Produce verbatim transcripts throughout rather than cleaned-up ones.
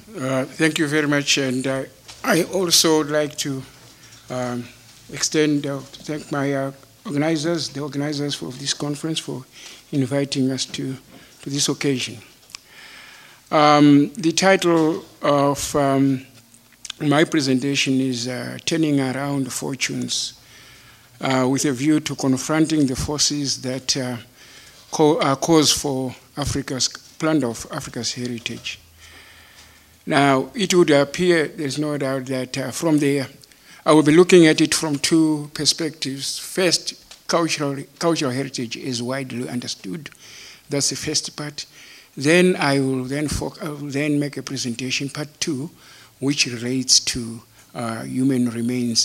Uh, thank you very much, and uh, I also would like to um, extend uh, to thank my uh, organizers, the organizers of this conference, for inviting us to, to this occasion. Um, the title of um, my presentation is uh, Turning Around Fortunes, uh, with a view to confronting the forces that uh, co are cause for Africa's plunder of Africa's heritage. Now, it would appear, there's no doubt that uh, from the, I will be looking at it from two perspectives. First, cultural, cultural heritage is widely understood. That's the first part. Then I will then, I will then make a presentation, part two, which relates to uh, human remains.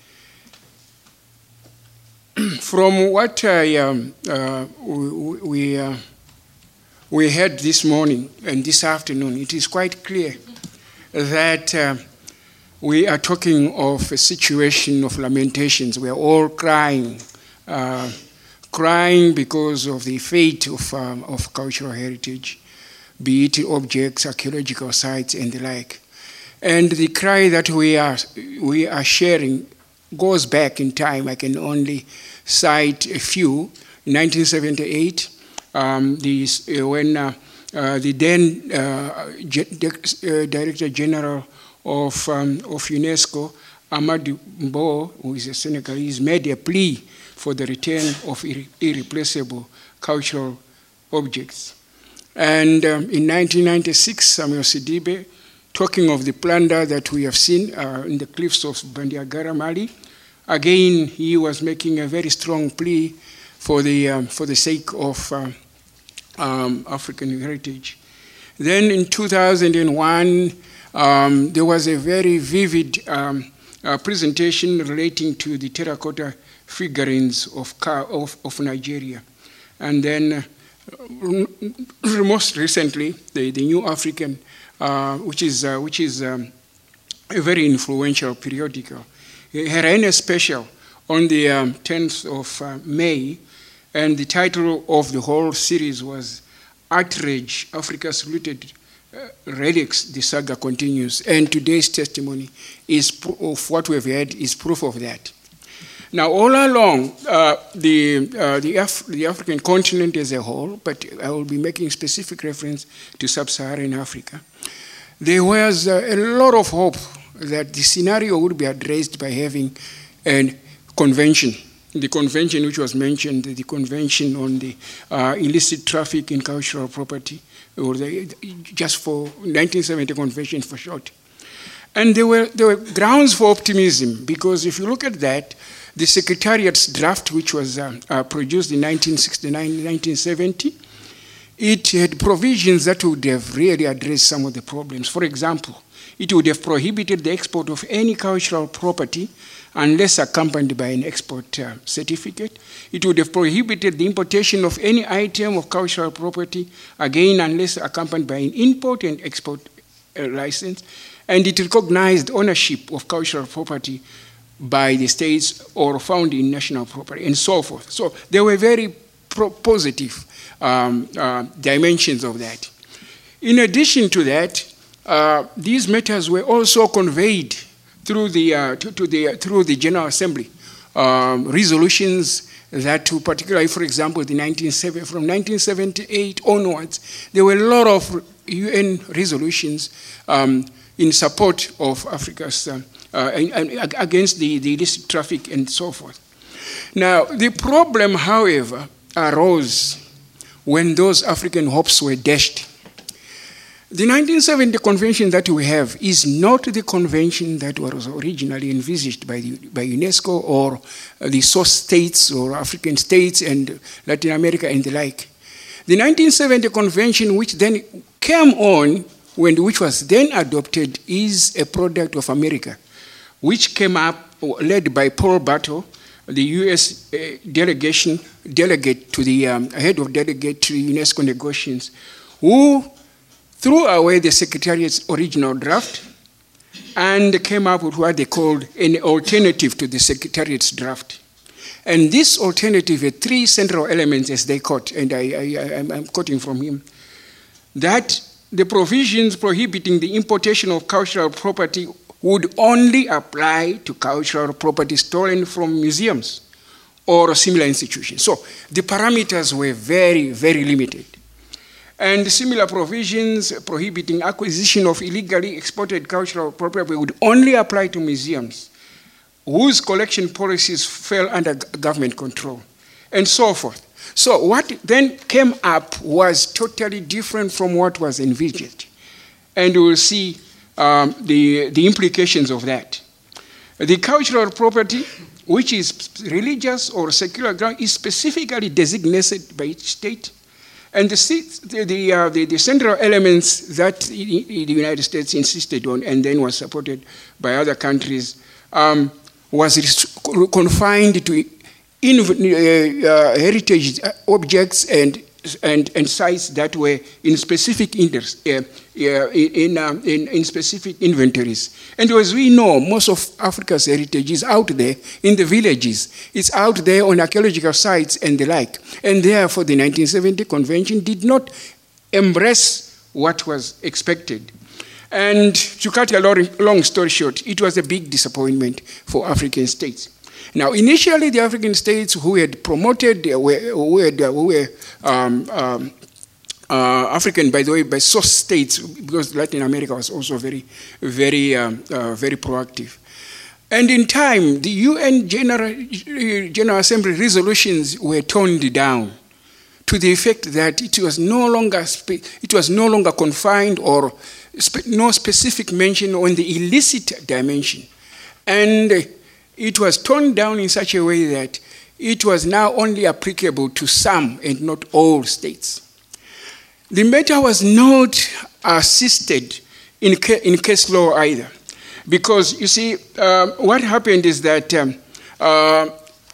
From what I, um, uh, we, we, uh, we heard this morning and this afternoon, it is quite clear that uh, we are talking of a situation of lamentations. We are all crying, uh, crying because of the fate of, um, of cultural heritage, be it objects, archaeological sites, and the like. And the cry that we are, we are sharing goes back in time. I can only cite a few. In nineteen seventy-eight, um, these, uh, when uh, uh, the then uh, uh, Director General of, um, of UNESCO, Amadou Mbo, who is a Senegalese, made a plea for the return of irre irreplaceable cultural objects. And um, in nineteen ninety-six, Samuel Sidibe, talking of the plunder that we have seen uh, in the cliffs of Bandiagara, Mali, again, he was making a very strong plea for the, um, for the sake of uh, um, African heritage. Then in two thousand one, um, there was a very vivid um, uh, presentation relating to the terracotta figurines of, of, of Nigeria. And then uh, most recently, the, the New African, uh, which is, uh, which is um, a very influential periodical, had a special on the um, tenth of uh, May, and the title of the whole series was Outrage, Africa's Looted uh, Relics, the saga continues. And today's testimony is of what we've heard is proof of that. Now, all along, uh, the, uh, the, Af the African continent as a whole, but I will be making specific reference to sub-Saharan Africa, there was uh, a lot of hope that the scenario would be addressed by having a convention. The convention which was mentioned, the convention on the uh, illicit traffic in cultural property, or the, just for nineteen seventy convention for short. And there were, there were grounds for optimism, because if you look at that, the Secretariat's draft, which was uh, uh, produced in nineteen sixty-nine, nineteen seventy, it had provisions that would have really addressed some of the problems. For example, it would have prohibited the export of any cultural property unless accompanied by an export uh, certificate. It would have prohibited the importation of any item of cultural property, again, unless accompanied by an import and export uh, license. And it recognized ownership of cultural property by the states or found in national property, and so forth. So there were very pro positive um, uh, dimensions of that. In addition to that, Uh, these matters were also conveyed through the, uh, to, to the, through the General Assembly. Um, resolutions that, to particularly, for example, the nineteen seventy, from nineteen seventy-eight onwards, there were a lot of U N resolutions um, in support of Africa's, uh, uh, and, and against the, the illicit traffic and so forth. Now, the problem, however, arose when those African hopes were dashed. The nineteen seventy convention that we have is not the convention that was originally envisaged by, the, by UNESCO or the source states or African states and Latin America and the like. The nineteen seventy convention, which then came on, when, which was then adopted, is a product of America, which came up, led by Paul Bartle, the U S uh, delegation, delegate to the um, head of delegate to UNESCO negotiations, who threw away the Secretariat's original draft and came up with what they called an alternative to the Secretariat's draft. And this alternative had three central elements, as they quote, and I, I, I, I'm quoting from him, that the provisions prohibiting the importation of cultural property would only apply to cultural property stolen from museums or similar institutions. So the parameters were very, very limited. And similar provisions prohibiting acquisition of illegally exported cultural property would only apply to museums whose collection policies fell under government control, and so forth. So what then came up was totally different from what was envisaged. And we'll see um, the, the implications of that. The cultural property, which is religious or secular ground, is specifically designated by each state. And the, the, uh, the, the central elements that the, the United States insisted on and then was supported by other countries um, was confined to in, uh, uh, heritage objects and, and, and sites that were in specific interest, uh, uh, in, uh, in, in specific inventories. And as we know, most of Africa's heritage is out there in the villages. It's out there on archaeological sites and the like. And therefore, the nineteen seventy convention did not embrace what was expected. And to cut a long, long story short, it was a big disappointment for African states. Now, initially, the African states who had promoted, uh, were, who, had, uh, who were um, um, uh, African, by the way, by source states, because Latin America was also very, very, um, uh, very proactive. And in time, the U N General, General Assembly resolutions were toned down to the effect that it was no longer, it was no longer confined or spe no specific mention on the illicit dimension. And it was toned down in such a way that it was now only applicable to some and not all states. The matter was not assisted in, ca in case law either, because you see, uh, what happened is that um, uh,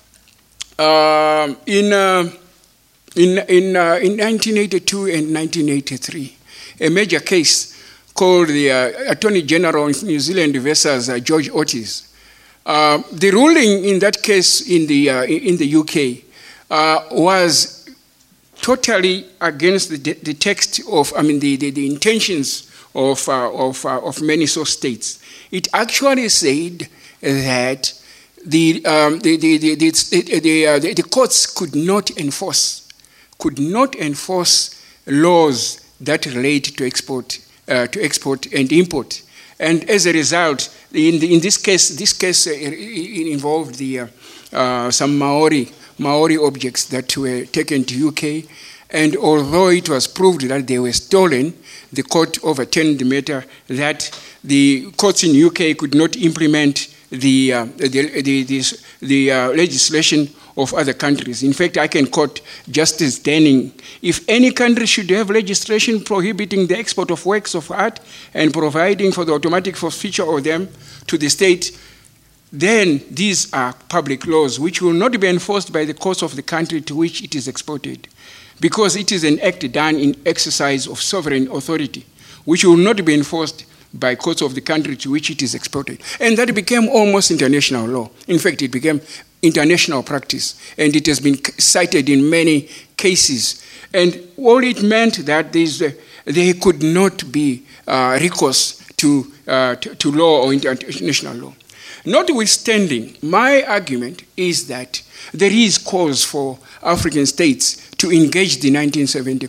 uh, in, uh, in, in, uh, in nineteen eighty-two and nineteen eighty-three, a major case called the uh, Attorney General of New Zealand versus uh, George Otis. Uh, the ruling in that case in the, uh, in the U K uh, was totally against the, the text of, I mean, the, the, the intentions of, uh, of, uh, of many source states. It actually said that the, um, the, the, the, the, the, uh, the, the courts could not enforce, could not enforce laws that relate to export, uh, to export and import. And as a result, in, the, in this case, this case uh, it involved the, uh, uh, some Maori, Maori objects that were taken to U K. And although it was proved that they were stolen, the court overturned the matter that the courts in U K could not implement the, uh, the, the, the, the uh, legislation of other countries. In fact, I can quote Justice Denning: if any country should have legislation prohibiting the export of works of art and providing for the automatic forfeiture of them to the state, then these are public laws which will not be enforced by the courts of the country to which it is exported, because it is an act done in exercise of sovereign authority, which will not be enforced by courts of the country to which it is exported. And that became almost international law. In fact, it became international practice, and it has been cited in many cases. And all it meant that uh, there could not be uh, recourse to, uh, to, to law or international law. Notwithstanding, my argument is that there is cause for African states to engage the nineteen seventy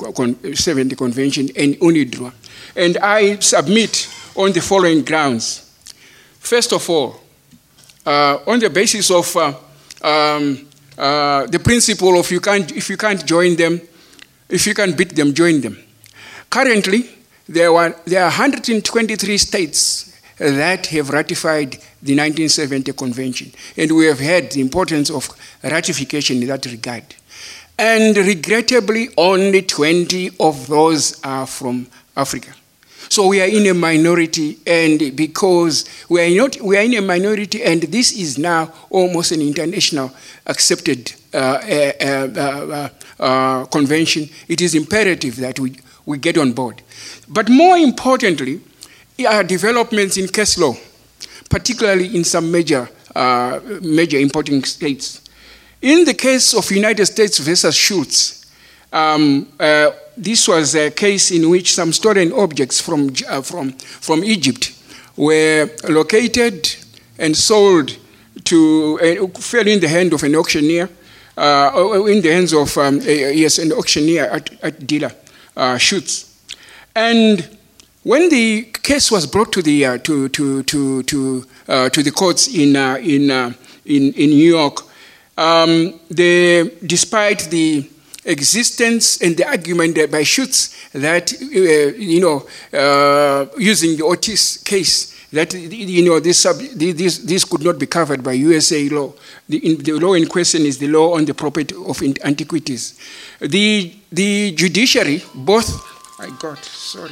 convention and UNIDROIT. And I submit on the following grounds. First of all, uh, on the basis of uh, um, uh, the principle of you can't, if you can't join them, if you can't beat them, join them. Currently, there, were, there are one hundred twenty-three states that have ratified the nineteen seventy convention, and we have had the importance of ratification in that regard. And regrettably, only twenty of those are from Africa. So we are in a minority, and because we are not, we are in a minority, and this is now almost an international accepted uh, uh, uh, uh, uh, convention, it is imperative that we, we get on board. But more importantly, are developments in case law, particularly in some major, uh, major importing states. In the case of United States versus Schultz, um, uh, this was a case in which some stolen objects from, uh, from, from Egypt were located and sold to, uh, fell in the hand of an auctioneer, uh, in the hands of, um, a, yes, an auctioneer at, at dealer, uh, Schutz. And when the case was brought to the, uh, to, to, to, to, uh, to the courts in, uh, in, uh, in, in New York, um, they, despite the existence and the argument by Schutz that, uh, you know, uh, using the Otis case, that, you know, this, sub, this, this could not be covered by U S A law. The, in, the law in question is the law on the property of antiquities. The, the judiciary, both, my God, sorry.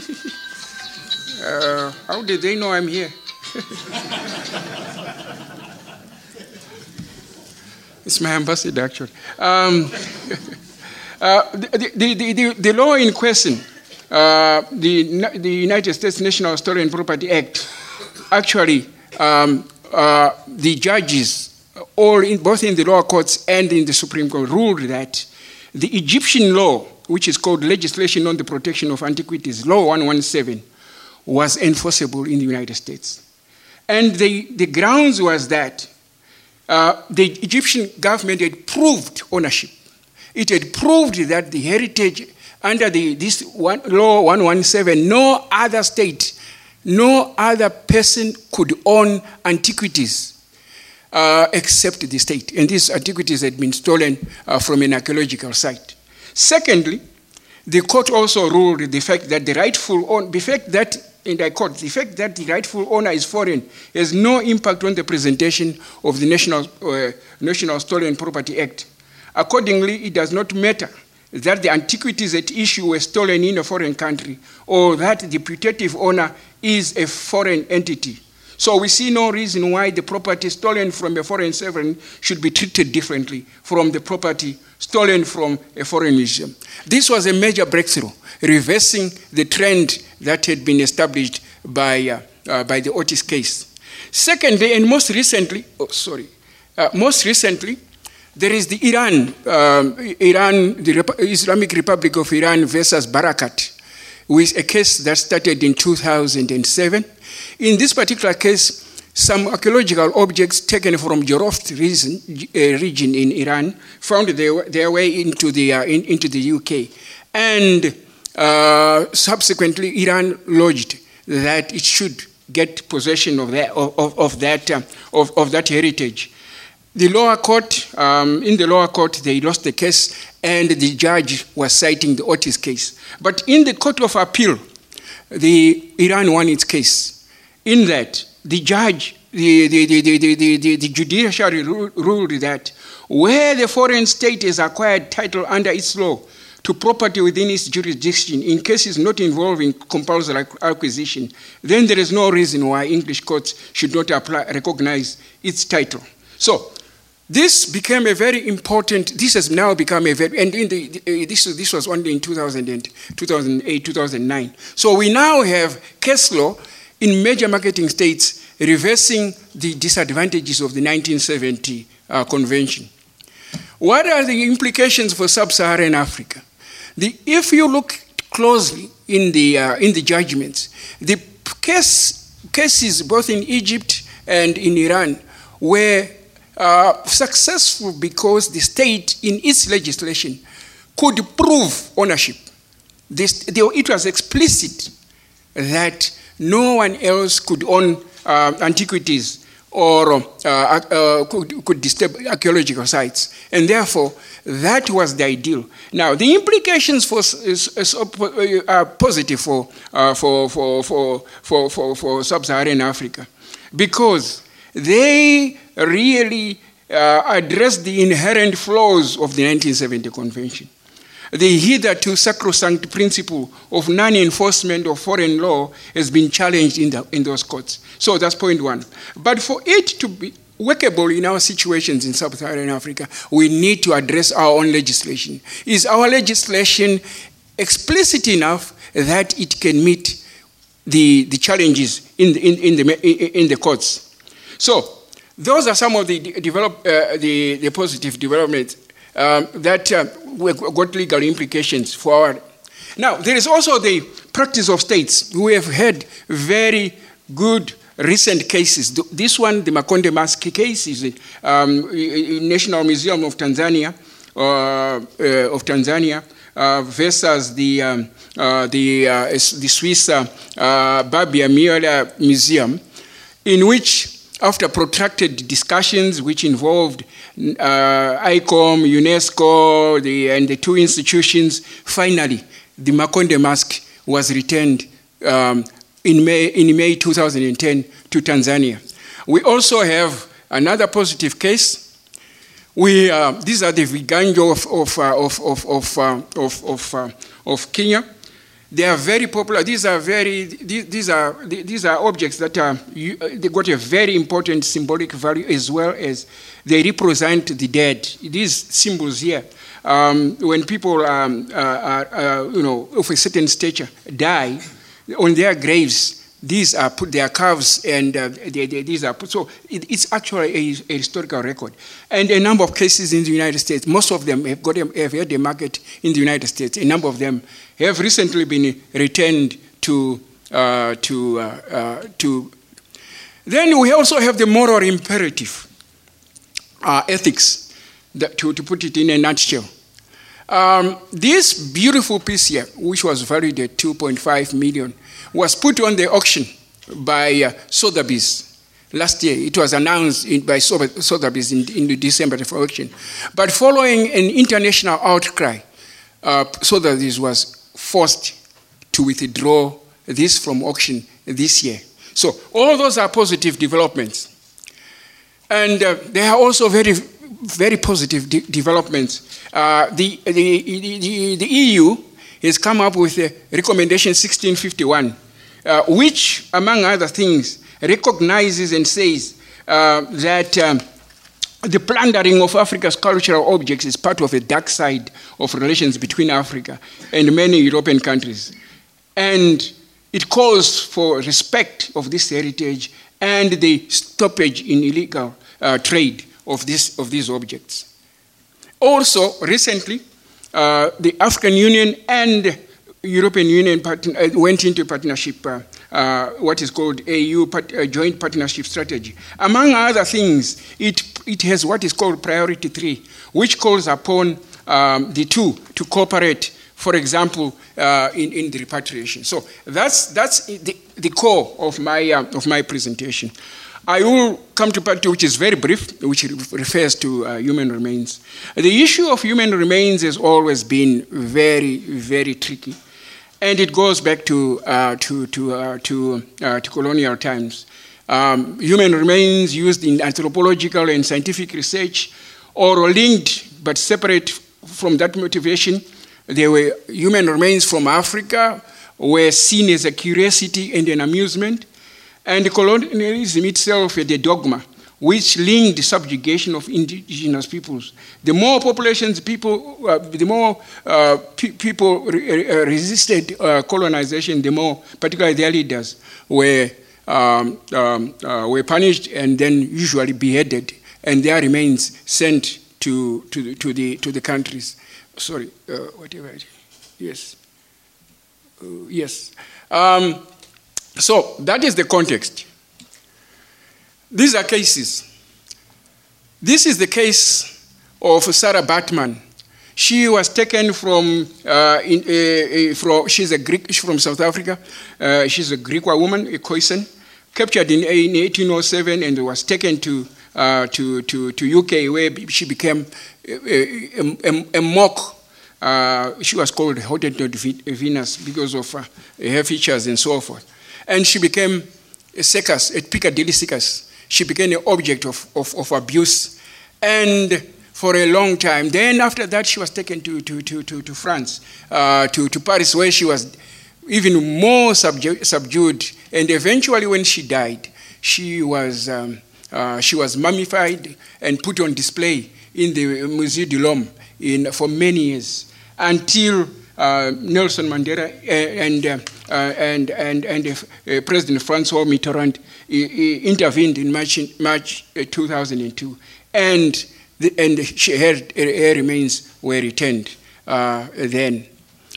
uh, how did they know I'm here? It's my ambassador, actually. Um, uh, the, the, the, the, the law in question, uh, the, the United States National Stolen Property Act, actually, um, uh, the judges, all in, both in the lower courts and in the Supreme Court, ruled that the Egyptian law, which is called Legislation on the Protection of Antiquities, Law one seventeen, was enforceable in the United States. And the, the grounds was that Uh, the Egyptian government had proved ownership. It had proved that the heritage under the, this one, law one seventeen, no other state, no other person could own antiquities uh, except the state. And these antiquities had been stolen uh, from an archaeological site. Secondly, the court also ruled the fact that the rightful owner, the fact that And I quote, the fact that the rightful owner is foreign has no impact on the presentation of the National, uh, National Stolen Property Act. Accordingly, it does not matter that the antiquities at issue were stolen in a foreign country or that the putative owner is a foreign entity. So we see no reason why the property stolen from a foreign sovereign should be treated differently from the property stolen from a foreign museum. This was a major breakthrough, reversing the trend that had been established by, uh, uh, by the Otis case. Secondly, and most recently, oh, sorry, uh, most recently, there is the Iran, um, Iran, the Rep- Islamic Republic of Iran versus Barakat, with a case that started in two thousand seven. In this particular case, some archaeological objects taken from Joroft region, uh, region in Iran found their, their way into the, uh, in, into the U K. And uh, subsequently, Iran lodged that it should get possession of that, of, of, that, uh, of, of that heritage. The lower court, um, in the lower court, they lost the case, and the judge was citing the Otis case. But in the Court of Appeal, the Iran won its case. In that, the judge, the, the, the, the, the, the, the judiciary ruled that where the foreign state has acquired title under its law to property within its jurisdiction in cases not involving compulsory acquisition, then there is no reason why English courts should not apply, recognize its title. So, this became a very important, this has now become a very, and in the, the, this, this was only in two thousand eight, two thousand nine. So we now have case law in major marketing states reversing the disadvantages of the nineteen seventy uh, convention. What are the implications for sub-Saharan Africa? The, if you look closely in the, uh, in the judgments, the case, cases both in Egypt and in Iran were Uh, successful because the state in its legislation could prove ownership. This, the, it was explicit that no one else could own uh, antiquities or uh, uh, could, could disturb archaeological sites. And therefore, that was the ideal. Now, the implications for, is, is, are positive for, uh, for, for, for, for, for, for sub-Saharan Africa because they really uh, address the inherent flaws of the nineteen seventy convention. The hitherto sacrosanct principle of non-enforcement of foreign law has been challenged in, the, in those courts. So that's point one. But for it to be workable in our situations in sub-Saharan Africa, we need to address our own legislation. Is our legislation explicit enough that it can meet the, the challenges in the, in, in, the, in the courts? So, those are some of the develop, uh, the, the positive developments um, that uh, got legal implications for our Now, there is also the practice of states who have had very good recent cases. This one, the Makonde Mask case, is the um, National Museum of Tanzania, uh, uh, of Tanzania uh, versus the um, uh, the uh, the Swiss uh, uh, Babia Miola Museum, in which, after protracted discussions which involved uh, I COM, UNESCO, the, and the two institutions, finally, the Makonde Mask was returned um, in May, in May two thousand ten to Tanzania. We also have another positive case. We, uh, these are the Viganjo of, of, uh, of, of, of, uh, of, of, uh, of Kenya. They are very popular. These are very. These are these are objects that are. They got a very important symbolic value, as well as they represent the dead. These symbols here, um, when people um, are, are, you know, of a certain stature die, on their graves, these are put. Their calves and uh, they, they, these are put. So it, it's actually a, a historical record. And a number of cases in the United States. Most of them have got a, have had a market in the United States. A number of them have recently been returned to, uh, to, uh, uh, to. Then we also have the moral imperative, uh, ethics, that, to, to put it in a nutshell. Um, this beautiful piece here, which was valued at two point five million, was put on the auction by uh, Sotheby's last year. It was announced in, by Sotheby's in, in December for auction. But following an international outcry, uh, Sotheby's was forced to withdraw this from auction this year. So all those are positive developments. And uh, there are also very, very positive de developments. Uh, the, the, the, the E U has come up with a recommendation sixteen fifty-one, uh, which, among other things, recognizes and says uh, that um, the plundering of Africa's cultural objects is part of a dark side of relations between Africa and many European countries. And it calls for respect of this heritage and the stoppage in illegal uh, trade of, this, of these objects. Also, recently, uh, the African Union and European Union partner, uh, went into partnership, uh, uh, what is called A U part, uh, Joint Partnership Strategy. Among other things, it, it has what is called Priority three, which calls upon um, the two to cooperate, for example, uh, in, in the repatriation. So that's, that's the, the core of my, uh, of my presentation. I will come to part two, which is very brief, which refers to uh, human remains. The issue of human remains has always been very, very tricky. And it goes back to, uh, to, to, uh, to, uh, to colonial times. Um, human remains used in anthropological and scientific research, or linked but separate from that motivation. There were human remains from Africa, were seen as a curiosity and an amusement. And colonialism itself had a dogma which linked subjugation of indigenous peoples. The more populations, people, uh, the more uh, pe people re uh, resisted uh, colonization, the more, particularly their leaders, were, um, um, uh, were punished and then usually beheaded, and their remains sent to, to, the, to, the, to the countries. Sorry, uh, whatever. Yes. Uh, yes. Um, so that is the context. These are cases. This is the case of Sarah Batman. She was taken from, uh, in, uh, uh, from she's a Greek, she's from South Africa. Uh, she's a Greek woman, a Khoisan, captured in, in eighteen oh seven and was taken to, uh, to, to, to U K, where she became a, a, a, a mock. Uh, she was called Hottentot Venus because of uh, her features and so forth. And she became a circus, a Piccadilly circus. She became an object of, of, of abuse. And for a long time, then after that, she was taken to, to, to, to, to France, uh, to, to Paris, where she was even more subju subdued. And eventually, when she died, she was, um, uh, she was mummified and put on display in the Musée de l'Homme in, for many years, until uh, Nelson Mandela and, uh, uh, and, and, and uh, President Francois Mitterrand he, he intervened in March, March uh, two thousand two, and, the, and she, her, her remains were returned uh, then.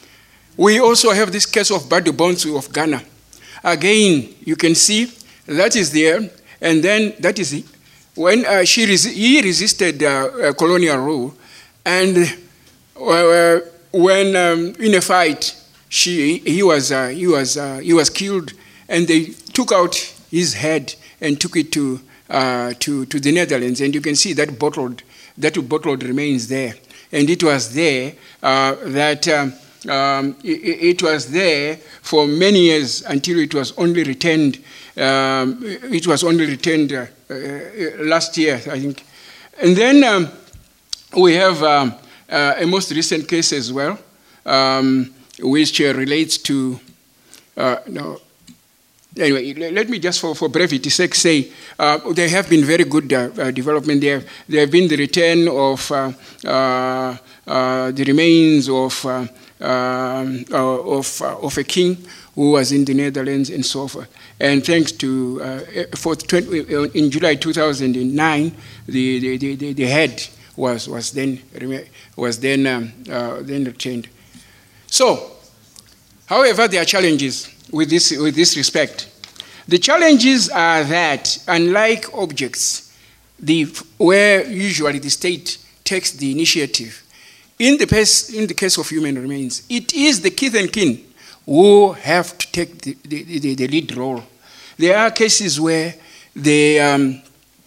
We also have this case of Badu Bonsu of Ghana. Again, you can see that is there, and then that is when uh, she res he resisted uh, uh, colonial rule, and uh, when um, in a fight, she he was uh, he was uh, he was killed, and they took out his head and took it to uh, to to the Netherlands, and you can see that bottled that bottled remains there, and it was there uh, that. Um, Um, it, it was there for many years until it was only returned. Um, it was only returned uh, uh, last year, I think. And then um, we have um, uh, a most recent case as well, um, which uh, relates to. Uh, no. Anyway, let me just, for, for brevity's sake, say uh, there have been very good uh, uh, development there. There have been the return of uh, uh, uh, the remains of. Uh, Um, uh, of, uh, of a king who was in the Netherlands and so forth. And thanks to, uh, for twenty, in July two thousand nine, the, the, the, the head was, was then, was then, um, uh, then retained. So, however, there are challenges with this, with this respect. The challenges are that, unlike objects, the, where usually the state takes the initiative, In the, case, in the case of human remains, it is the kith and kin who have to take the, the, the, the lead role. There are cases where the, um,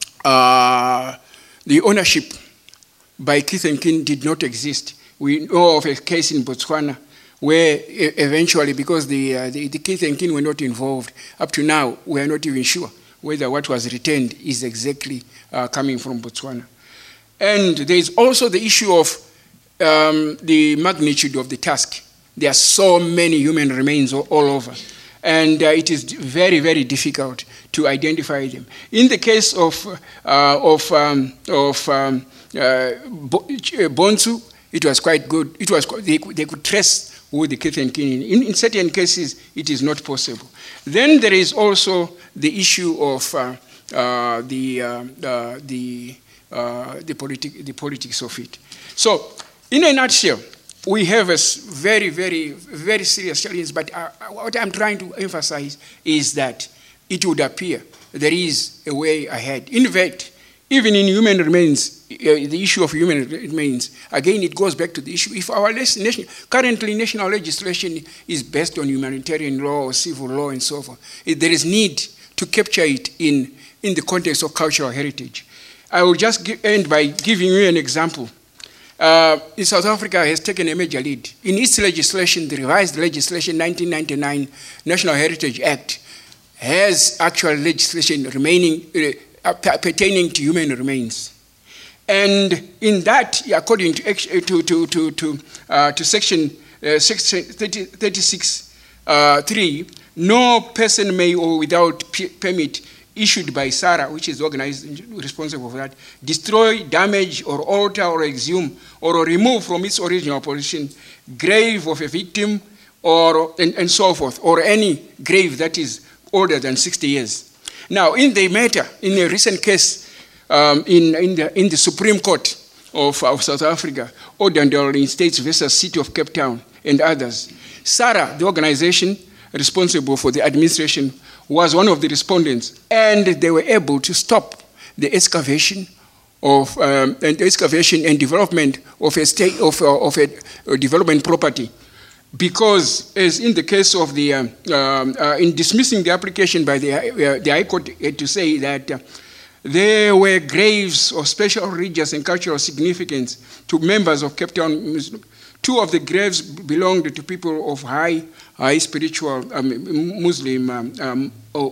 uh, the ownership by kith and kin did not exist. We know of a case in Botswana where eventually, because the, uh, the, the kith and kin were not involved, up to now we are not even sure whether what was retained is exactly uh, coming from Botswana. And there is also the issue of Um, the magnitude of the task. There are so many human remains all, all over, and uh, it is very, very difficult to identify them. In the case of uh, of um, of um, uh, Bonsu, it was quite good. It was they, they could trace who the kith and kin. In, in certain cases, it is not possible. Then there is also the issue of uh, uh, the uh, uh, the uh, the politic the politics of it. So. In a nutshell, we have a very, very, very serious challenge, but uh, what I'm trying to emphasize is that it would appear there is a way ahead. In fact, even in human remains, uh, the issue of human remains, again, it goes back to the issue. If our nation, currently national legislation is based on humanitarian law or civil law and so forth, there is need to capture it in, in the context of cultural heritage. I will just give, end by giving you an example. Uh, in South Africa has taken a major lead. In its legislation, the revised legislation nineteen ninety-nine National Heritage Act has actual legislation remaining, uh, pertaining to human remains. And in that, according to, to, to, to, to, uh, to section, uh, section thirty-six point three, uh, no person may or without permit issued by SARA, which is the organization responsible for that, destroy, damage, or alter, or exhume, or remove from its original position grave of a victim, or and, and so forth, or any grave that is older than sixty years. Now, in the matter, in a recent case um, in, in, the, in the Supreme Court of, of South Africa, Odandal States versus City of Cape Town, and others, SARA, the organization responsible for the administration, was one of the respondents, and they were able to stop the excavation of um, and excavation and development of a state of, uh, of a, a development property, because, as in the case of the um, um, uh, in dismissing the application by the uh, the High Court, had to say that uh, there were graves of special religious and cultural significance to members of Cape Town Muslim. Two of the graves belonged to people of high, high spiritual um, Muslim um, um,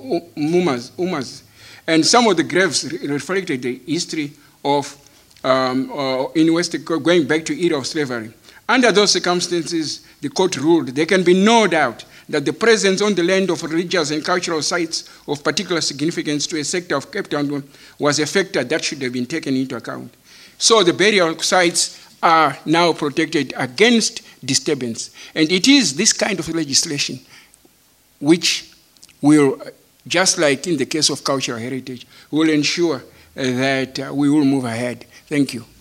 umas, umas. And some of the graves reflected the history of, um, uh, in West, going back to era of slavery. Under those circumstances, the court ruled there can be no doubt that the presence on the land of religious and cultural sites of particular significance to a sector of Cape Town was a factor that should have been taken into account. So the burial sites are now protected against disturbance. And it is this kind of legislation which will, just like in the case of cultural heritage, will ensure that uh, we will move ahead. Thank you.